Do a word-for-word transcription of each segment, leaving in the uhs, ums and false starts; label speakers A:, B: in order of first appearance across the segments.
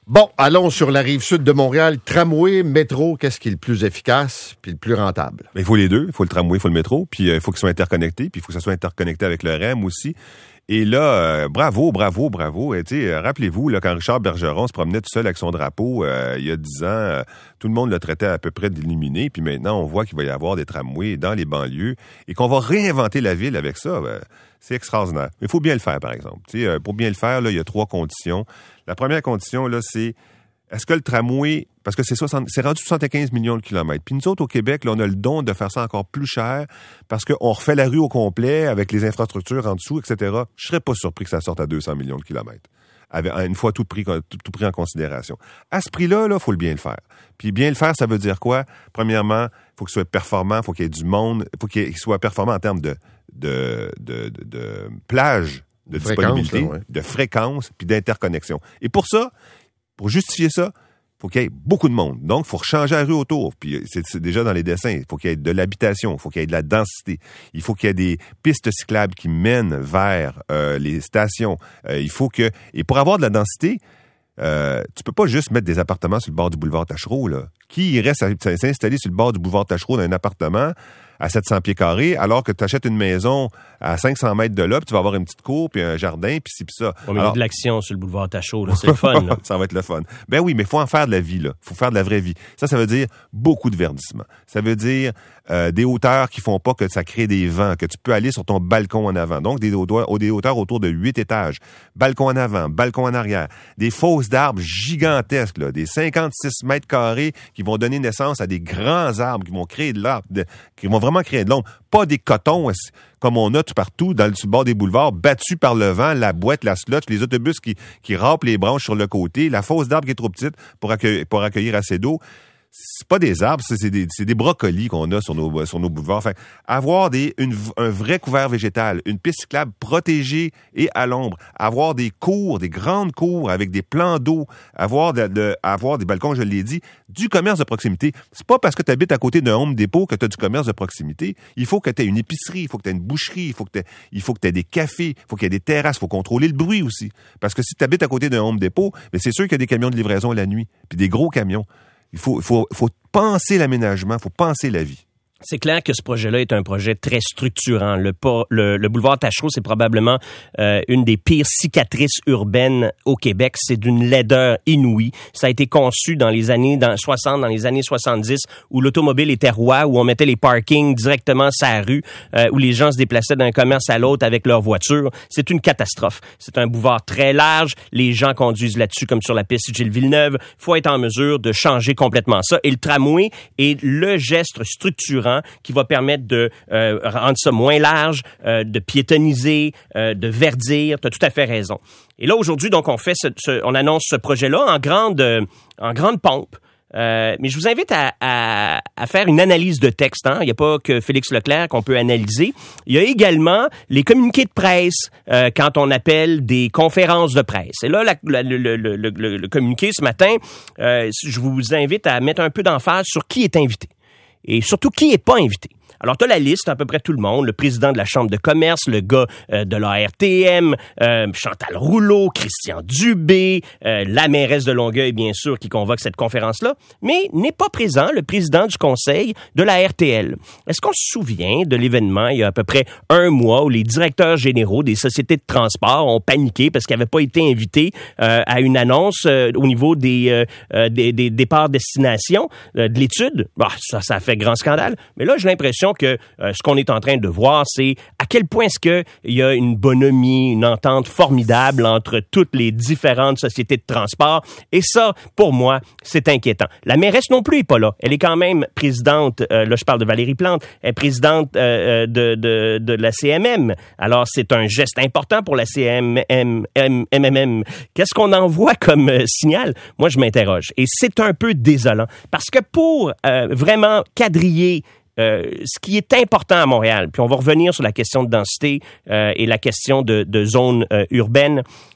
A: Bon, allons sur la rive sud de Montréal. Tramway, métro, qu'est-ce qui est le plus efficace puis le plus rentable?
B: Ben, il faut les deux. Il faut le tramway, il faut le métro. Puis il euh, faut qu'ils soient interconnectés. Puis il faut que ça soit interconnecté avec le R E M aussi. Et là, euh, bravo, bravo, bravo. Et, euh, rappelez-vous, là, quand Richard Bergeron se promenait tout seul avec son drapeau euh, il y a dix ans, euh, tout le monde le traitait à peu près d'illuminé. Puis maintenant, on voit qu'il va y avoir des tramways dans les banlieues et qu'on va réinventer la ville avec ça. Ben, c'est extraordinaire. Mais il faut bien le faire, par exemple. Tu sais, euh, pour bien le faire, là, il y a trois conditions. La première condition, là, c'est est-ce que le tramway, parce que c'est, soixante, c'est rendu soixante-quinze millions de kilomètres. Puis nous autres, au Québec, là, on a le don de faire ça encore plus cher parce qu'on refait la rue au complet avec les infrastructures en dessous, et cetera. Je serais pas surpris que ça sorte à deux cents millions de kilomètres. Avec, une fois tout pris, tout, tout pris en considération. À ce prix-là, il faut le bien le faire. Puis bien le faire, ça veut dire quoi? Premièrement, il faut qu'il soit performant, il faut qu'il y ait du monde, il faut qu'il soit performant en termes de, de, de, de, de plage, de fréquence, disponibilité, là, ouais. de fréquence, puis d'interconnexion. Et pour ça, pour justifier ça, il faut qu'il y ait beaucoup de monde. Donc, il faut rechanger la rue autour. Puis c'est, c'est déjà dans les dessins. Il faut qu'il y ait de l'habitation, il faut qu'il y ait de la densité. Il faut qu'il y ait des pistes cyclables qui mènent vers euh, les stations. Euh, il faut que... Et pour avoir de la densité, euh, tu peux pas juste mettre des appartements sur le bord du boulevard Taschereau, là. Qui irait s'installer sur le bord du boulevard Taschereau dans un appartement à sept cents pieds carrés, alors que tu achètes une maison à cinq cents mètres de là, puis tu vas avoir une petite cour, puis un jardin, puis ci, puis ça.
C: On met de l'action sur le boulevard Taschereau, là, c'est le fun. Là.
B: Ça va être le fun. Ben oui, mais il faut en faire de la vie, là. Il faut faire de la vraie vie. Ça, ça veut dire beaucoup de verdissement. Ça veut dire euh, des hauteurs qui font pas que ça crée des vents, que tu peux aller sur ton balcon en avant. Donc, des hauteurs, des hauteurs autour de huit étages. Balcon en avant, balcon en arrière. Des fausses d'arbres gigantesques, là, des cinquante-six mètres carrés qui vont donner naissance à des grands arbres qui vont créer de l'arbre, de, qui vont vraiment créer de l'ombre. Pas des cotons comme on a tout partout dans le bord des boulevards, battus par le vent, la boîte, la slotch, les autobus qui, qui râpent les branches sur le côté, la fosse d'arbre qui est trop petite pour accueillir, pour accueillir assez d'eau. C'est pas des arbres, c'est des, c'est des brocolis qu'on a sur nos, sur nos boulevards. Enfin, avoir des, une, un vrai couvert végétal, une piste cyclable protégée et à l'ombre, avoir des cours, des grandes cours avec des plans d'eau, avoir, de, de, avoir des balcons, je l'ai dit, du commerce de proximité. C'est pas parce que tu habites à côté d'un Home Depot que tu as du commerce de proximité. Il faut que tu aies une épicerie, il faut que tu aies une boucherie, il faut que tu il faut que tu aies des cafés, il faut qu'il y ait des terrasses, il faut contrôler le bruit aussi. Parce que si tu habites à côté d'un Home Depot, mais c'est sûr qu'il y a des camions de livraison la nuit, puis des gros camions. Il faut, il faut, il faut penser l'aménagement, il faut penser la vie.
C: C'est clair que ce projet-là est un projet très structurant. Le, le, le boulevard Taschereau, c'est probablement euh, une des pires cicatrices urbaines au Québec. C'est d'une laideur inouïe. Ça a été conçu dans les années dans soixante, dans les années soixante-dix, où l'automobile était roi, où on mettait les parkings directement sur la rue, euh, où les gens se déplaçaient d'un commerce à l'autre avec leur voiture. C'est une catastrophe. C'est un boulevard très large. Les gens conduisent là-dessus comme sur la piste Gilles Villeneuve. Il faut être en mesure de changer complètement ça. Et le tramway est le geste structurant qui va permettre de euh, rendre ça moins large, euh, de piétoniser, euh, de verdir. Tu as tout à fait raison. Et là, aujourd'hui, donc, on fait ce, ce, on annonce ce projet-là en grande, euh, en grande pompe. Euh, mais je vous invite à, à, à faire une analyse de texte. Hein. Il n'y a pas que Félix Leclerc qu'on peut analyser. Il y a également les communiqués de presse euh, quand on appelle des conférences de presse. Et là, la, la, le, le, le, le, le communiqué ce matin, euh, je vous invite à mettre un peu d'emphase sur qui est invité. Et surtout, qui n'est pas invité? Alors, tu as la liste, à peu près tout le monde, le président de la Chambre de commerce, le gars euh, de l'A R T M, euh, Chantal Rouleau, Christian Dubé, euh, la mairesse de Longueuil, bien sûr, qui convoque cette conférence-là, mais n'est pas présent le président du conseil de la R T L. Est-ce qu'on se souvient de l'événement il y a à peu près un mois où les directeurs généraux des sociétés de transport ont paniqué parce qu'ils n'avaient pas été invités euh, à une annonce euh, au niveau des, euh, des, des départs-destination euh, de l'étude? Bah, ça, ça a fait grand scandale. Mais là, j'ai l'impression que euh, ce qu'on est en train de voir, c'est à quel point est-ce qu'il y a une bonhomie, une entente formidable entre toutes les différentes sociétés de transport. Et ça, pour moi, c'est inquiétant. La mairesse non plus n'est pas là. Elle est quand même présidente, euh, là je parle de Valérie Plante, elle est présidente euh, de, de, de la C M M. Alors, c'est un geste important pour la C M M. M M M. Qu'est-ce qu'on envoie comme euh, signal? Moi, je m'interroge. Et c'est un peu désolant. Parce que pour euh, vraiment quadriller Euh, ce qui est important à Montréal, puis on va revenir sur la question de densité euh, et la question de, de zone euh, urbaine,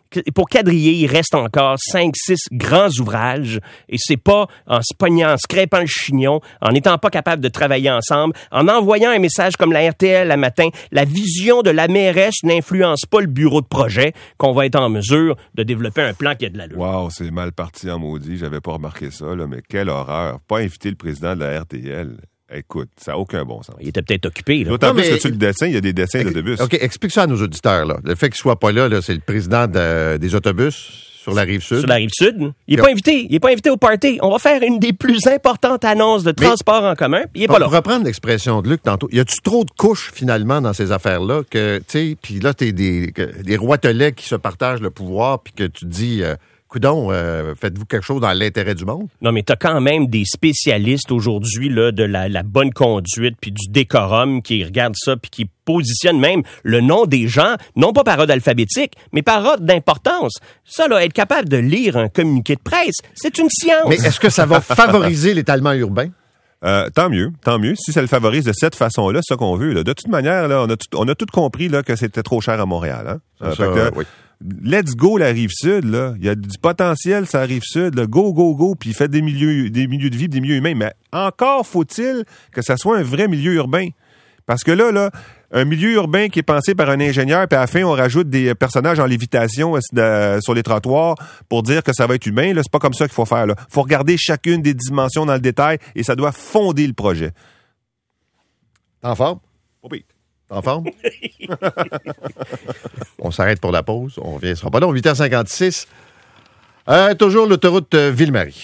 C: Pour quadriller, il reste encore cinq, six grands ouvrages et c'est pas en se pognant, en se crêpant le chignon, en n'étant pas capable de travailler ensemble, en envoyant un message comme la R T L le matin, la vision de la mairesse n'influence pas le bureau de projet, qu'on va être en mesure de développer un plan qui a de l'allure.
B: Wow, c'est mal parti en maudit. J'avais pas remarqué ça, là, mais quelle horreur. Pas inviter le président de la R T L. Écoute, ça n'a aucun bon sens.
C: Il était peut-être occupé. Là.
B: D'autant
A: Non,
B: plus
A: mais...
B: que sur le dessin, il y a des dessins d'autobus.
A: OK, explique ça à nos auditeurs. Là. Le fait qu'il soit pas là, là c'est le président de, des autobus sur la Rive-Sud.
C: Sur la Rive-Sud. Il n'est pas invité. Il n'est pas invité au party. On va faire une des plus importantes annonces de transport mais, en commun. Il n'est pas là.
A: Pour reprendre l'expression de Luc tantôt, y a-tu trop de couches, finalement, dans ces affaires-là, que, tu sais, puis là, t'es des, des roitelets qui se partagent le pouvoir, puis que tu te dis... Euh, Coudon, euh, faites-vous quelque chose dans l'intérêt du monde?
C: Non, mais t'as quand même des spécialistes aujourd'hui là de la, la bonne conduite puis du décorum qui regardent ça puis qui positionnent même le nom des gens, non pas par ordre alphabétique, mais par ordre d'importance. Ça, là, être capable de lire un communiqué de presse, c'est une science.
A: Mais est-ce que ça va favoriser l'étalement urbain?
B: Euh, tant mieux, tant mieux. Si ça le favorise de cette façon-là, c'est ça qu'on veut. Là. De toute manière, là, on a tout, on a tout compris là, que c'était trop cher à Montréal. Hein? Euh,
A: ça,
B: que,
A: oui.
B: Let's go la Rive-Sud, là. Il y a du potentiel, ça Rive-Sud, là. Go, go, go, puis faites des milieux, des milieux de vie, des milieux humains. Mais encore faut-il que ça soit un vrai milieu urbain. Parce que là, là, un milieu urbain qui est pensé par un ingénieur, puis à la fin, on rajoute des personnages en lévitation euh, sur les trottoirs pour dire que ça va être humain, là. C'est pas comme ça qu'il faut faire, là. Faut regarder chacune des dimensions dans le détail et ça doit fonder le projet.
A: T'es en forme?
B: Oui.
A: T'es en forme? On s'arrête pour la pause. On revient, ce sera pas long. huit heures cinquante-six. Euh, toujours l'autoroute Ville-Marie.